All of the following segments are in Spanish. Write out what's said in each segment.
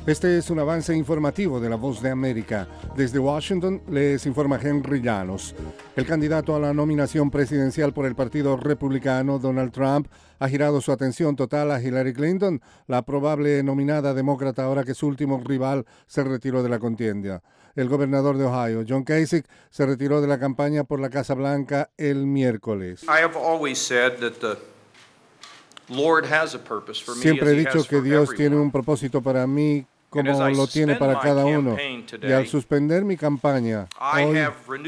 Este es un avance informativo de La Voz de América. Desde Washington les informa Henry Llanos. El candidato a la nominación presidencial por el Partido Republicano, Donald Trump, ha girado su atención total a Hillary Clinton, la probable nominada demócrata ahora que su último rival se retiró de la contienda. El gobernador de Ohio, John Kasich, se retiró de la campaña por la Casa Blanca el miércoles. Siempre he dicho que Dios tiene un propósito para mí, como lo tiene para cada uno. Y al suspender mi campaña, hoy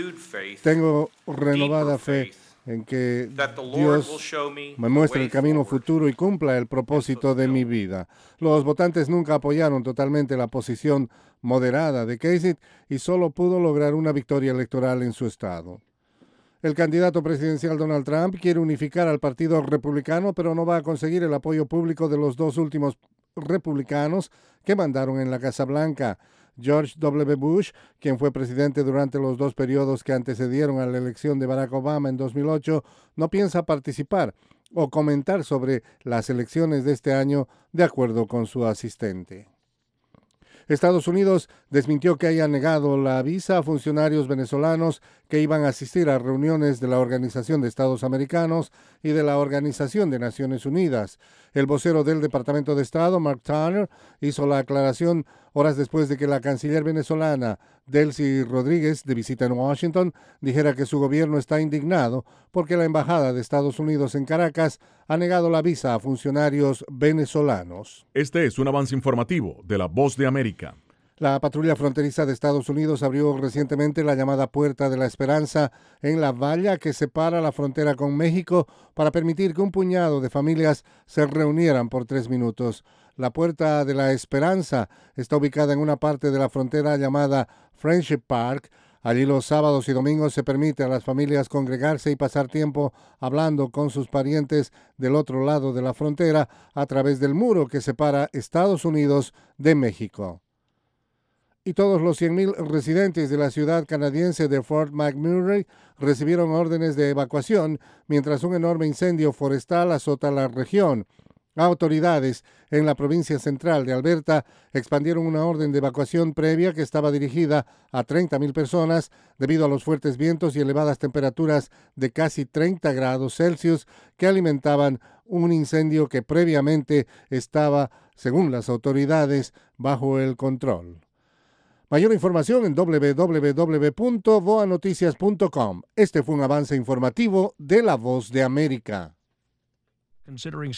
tengo renovada fe en que Dios me muestre el camino futuro y cumpla el propósito de mi vida. Los votantes nunca apoyaron totalmente la posición moderada de Kasich y solo pudo lograr una victoria electoral en su estado. El candidato presidencial Donald Trump quiere unificar al Partido Republicano, pero no va a conseguir el apoyo público de los dos últimos republicanos que mandaron en la Casa Blanca. George W. Bush, quien fue presidente durante los dos periodos que antecedieron a la elección de Barack Obama en 2008, no piensa participar o comentar sobre las elecciones de este año, de acuerdo con su asistente. Estados Unidos desmintió que haya negado la visa a funcionarios venezolanos que iban a asistir a reuniones de la Organización de Estados Americanos y de la Organización de Naciones Unidas. El vocero del Departamento de Estado, Mark Turner, hizo la aclaración horas después de que la canciller venezolana Delcy Rodríguez, de visita en Washington, dijera que su gobierno está indignado porque la Embajada de Estados Unidos en Caracas ha negado la visa a funcionarios venezolanos. Este es un avance informativo de La Voz de América. La patrulla fronteriza de Estados Unidos abrió recientemente la llamada Puerta de la Esperanza en la valla que separa la frontera con México para permitir que un puñado de familias se reunieran por 3 minutos. La Puerta de la Esperanza está ubicada en una parte de la frontera llamada Friendship Park. Allí los sábados y domingos se permite a las familias congregarse y pasar tiempo hablando con sus parientes del otro lado de la frontera a través del muro que separa Estados Unidos de México. Y todos los 100,000 residentes de la ciudad canadiense de Fort McMurray recibieron órdenes de evacuación mientras un enorme incendio forestal azota la región. Autoridades en la provincia central de Alberta expandieron una orden de evacuación previa que estaba dirigida a 30,000 personas debido a los fuertes vientos y elevadas temperaturas de casi 30 grados Celsius que alimentaban un incendio que previamente estaba, según las autoridades, bajo el control. Mayor información en www.voanoticias.com. Este fue un avance informativo de La Voz de América.